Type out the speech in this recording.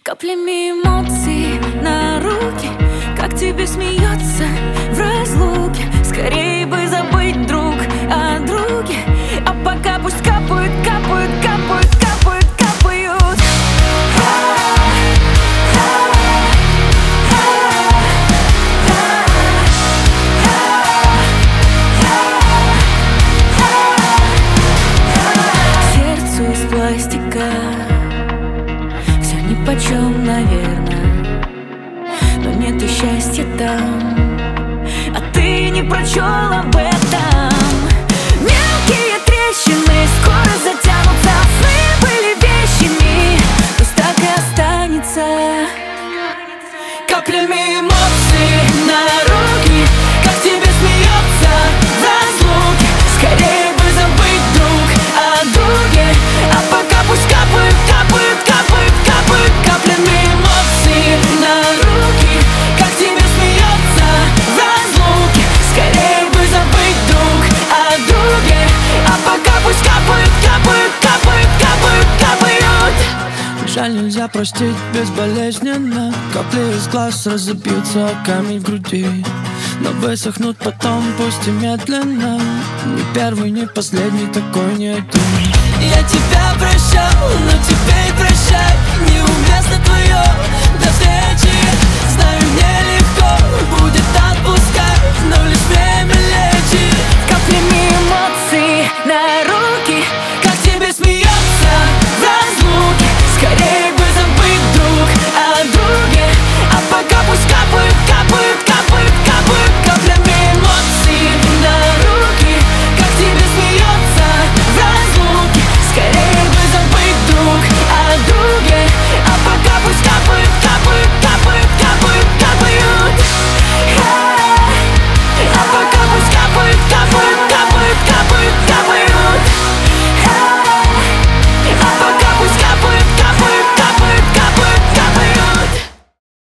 Каплями эмоций на руки, как тебе смеется в разлуке. Скорее бы забыть, друг, о друге. А пока пусть капают, капают, капают, капают, капают. Сердцу из пластика все нипочем, наверное, но нет и счастья там, а ты не прочел об этом. Мелкие трещины скоро затянутся, сны были вещами, пусть так и останется. Каплями эмоций на руки, как тебе смеется в разлуке. Скорее бы забыть, друг, о друге. А пока пусть капают, капают, капают, капают. Каплями эмоций на руки, как тебе смеется в разлуке. Скорее бы забыть, друг, о друге. А пока пусть капают, капают, капают, капают, капают. Жаль, нельзя простить безболезненно. Капли из глаз разобьются, а камень в груди, но высохнут потом, пусть и медленно. Ни первый, ни последний, такой не один. Я тебя прощал, но теперь прощай.